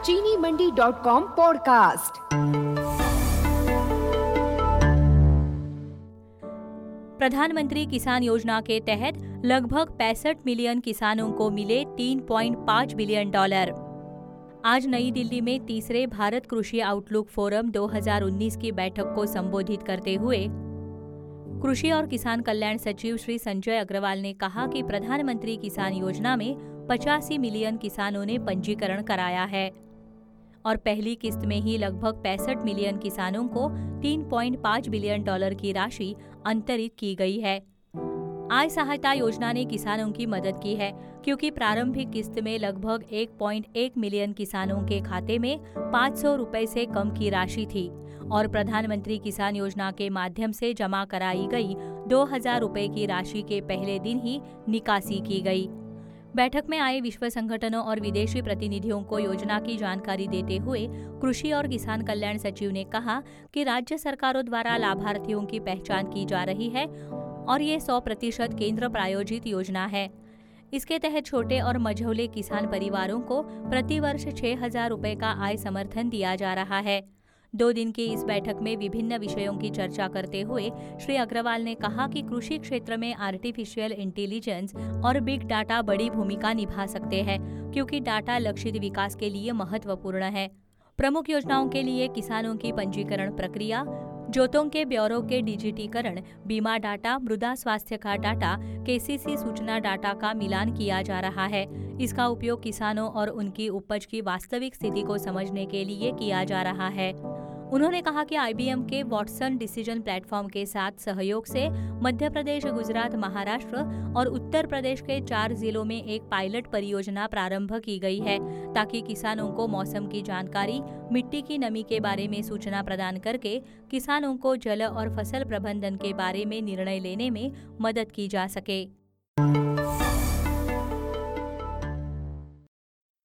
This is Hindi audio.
चीनी मंडी.com पॉडकास्ट। प्रधानमंत्री किसान योजना के तहत लगभग 65 मिलियन किसानों को मिले $3.5 बिलियन। आज नई दिल्ली में तीसरे भारत कृषि आउटलुक फोरम 2019 की बैठक को संबोधित करते हुए कृषि और किसान कल्याण सचिव श्री संजय अग्रवाल ने कहा कि प्रधानमंत्री किसान योजना में 85 मिलियन किसानों ने पंजीकरण कराया है और पहली किस्त में ही लगभग 65 मिलियन किसानों को $3.5 बिलियन की राशि अंतरित की गई है। आय सहायता योजना ने किसानों की मदद की है क्योंकि प्रारंभिक किस्त में लगभग 1.1 मिलियन किसानों के खाते में 500 रुपए से कम की राशि थी और प्रधानमंत्री किसान योजना के माध्यम से जमा कराई गई 2000 रुपए की राशि के पहले दिन ही निकासी की गई। बैठक में आए विश्व संगठनों और विदेशी प्रतिनिधियों को योजना की जानकारी देते हुए कृषि और किसान कल्याण सचिव ने कहा कि राज्य सरकारों द्वारा लाभार्थियों की पहचान की जा रही है और ये 100% केंद्र प्रायोजित योजना है। इसके तहत छोटे और मझौले किसान परिवारों को प्रतिवर्ष 6,000 रुपए का आय समर्थन दिया जा रहा है। 2 दिन की इस बैठक में विभिन्न विषयों की चर्चा करते हुए श्री अग्रवाल ने कहा कि कृषि क्षेत्र में आर्टिफिशियल इंटेलिजेंस और बिग डाटा बड़ी भूमिका निभा सकते हैं क्योंकि डाटा लक्षित विकास के लिए महत्वपूर्ण है। प्रमुख योजनाओं के लिए किसानों की पंजीकरण प्रक्रिया, जोतों के ब्यौरों के डिजिटीकरण, बीमा डाटा, मृदा स्वास्थ्य का डाटा, केसीसी सूचना डाटा का मिलान किया जा रहा है। इसका उपयोग किसानों और उनकी उपज की वास्तविक स्थिति को समझने के लिए किया जा रहा है। उन्होंने कहा कि IBM के वॉटसन डिसीजन प्लेटफॉर्म के साथ सहयोग से मध्य प्रदेश, गुजरात, महाराष्ट्र और उत्तर प्रदेश के 4 जिलों में एक पायलट परियोजना प्रारंभ की गई है ताकि किसानों को मौसम की जानकारी, मिट्टी की नमी के बारे में सूचना प्रदान करके किसानों को जल और फसल प्रबंधन के बारे में निर्णय लेने में मदद की जा सके।